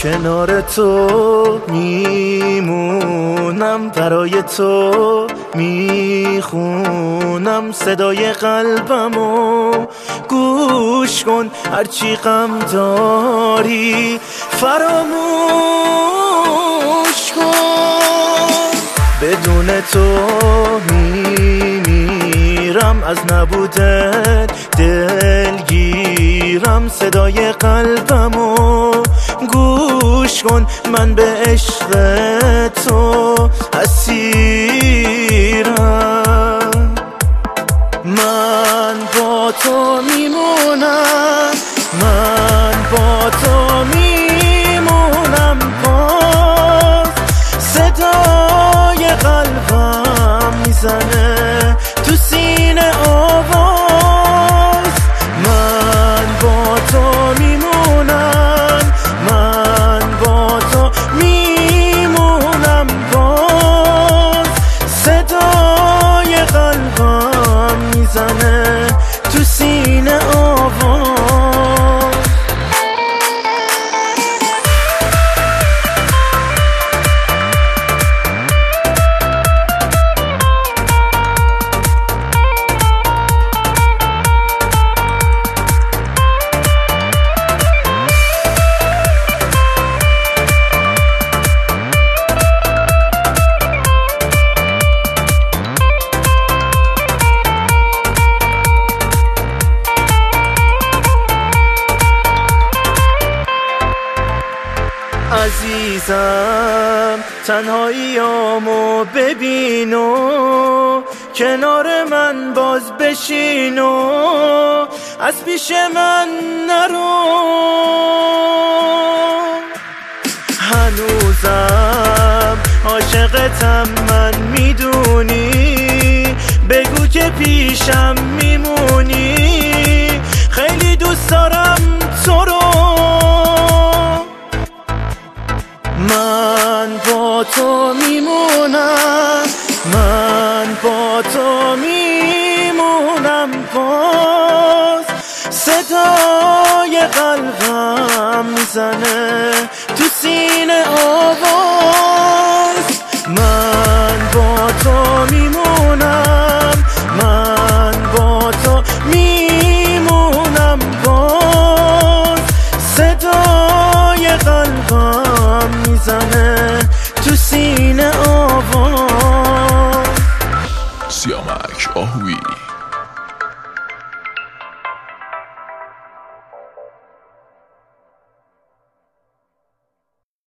کنار تو میمونم، برای تو میخونم صدای قلبمو. گوش کن هرچی غم داری فراموش کن. بدون تو میمیرم، از نبودت دلگیرم صدای قلبمو. گوش کن من به عشق تو اسیرم. من با تو میمونم، من با تو میمونم، باز صدای قلبم میزنه تو سینه آواز. من با تو میمونم، من با تو میمونم، باز صدای قلبم میزنه تو سینه آواز. عزیزم تنهاییامو ببین و کنار من باز بشین و از پیش من نرو. هنوزم عاشقتم من میدونی، بگو که پیشم میمونی. خیلی دوست دارم تو رو، من با تو میمونم، من با تو میمونم، باز صدای قلبم میزنه تو سینه آواز. من با تو میمونم، من با تو میمونم، باز صدای قلبم میزنه تو سینه آواز. سیامک آهوی